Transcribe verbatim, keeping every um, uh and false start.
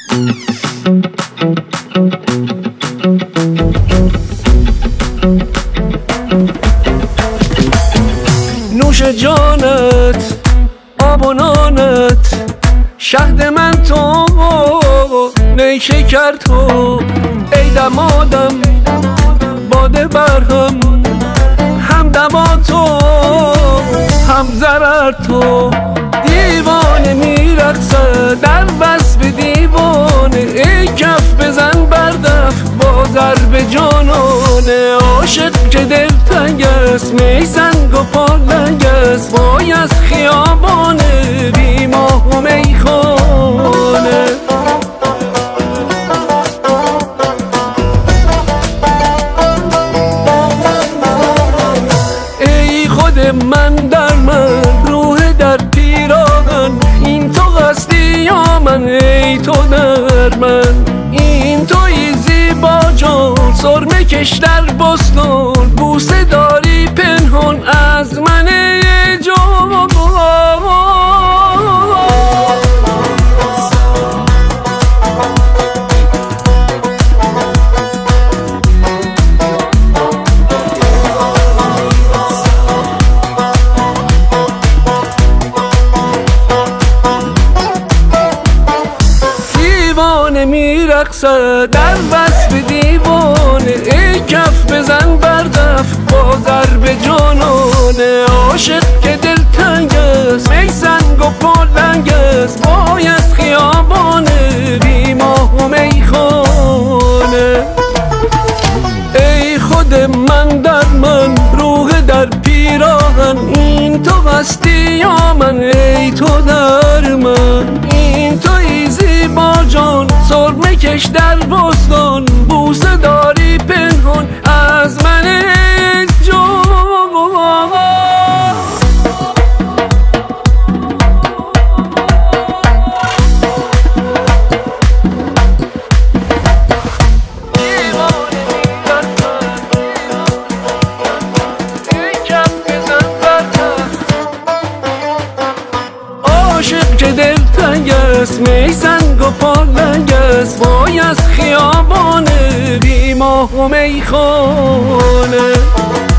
نوش جانت آب و نانت شهد من تو نیشکر تو ای دمادم باده برهم هم دما تو هم ضرر تو دیوانه میرقصد در وصف دیوانه ای کف بزن بردف با ضرب جانانه عاشق که دلتنگ است می سنگ و پالنگ است وای از خیابانه بی ماه و میخانه ای خود من در من روح در پیراهن این تو هستی یا من ای تو در من این توی زیبا جان سرمه کش در بستان بوسه داری پنهان از من ای جان میرقصد در وصف دیوانه ای کف بزن بردف با ضرب جانانه عاشق که دلتنگ است می سنگ و پالنگ است وای از خیابانه بی ماه و میخانه ای خود من در من روح در پیراهن این تو هستی یا من ای تو در من این توی زیبا جان سرمه کش در بستان بوسه داری پنهان از من ای جان عاشق که دلتنگ است می سنگ و پالنگ است وای از خیابانه بی ماه و میخانه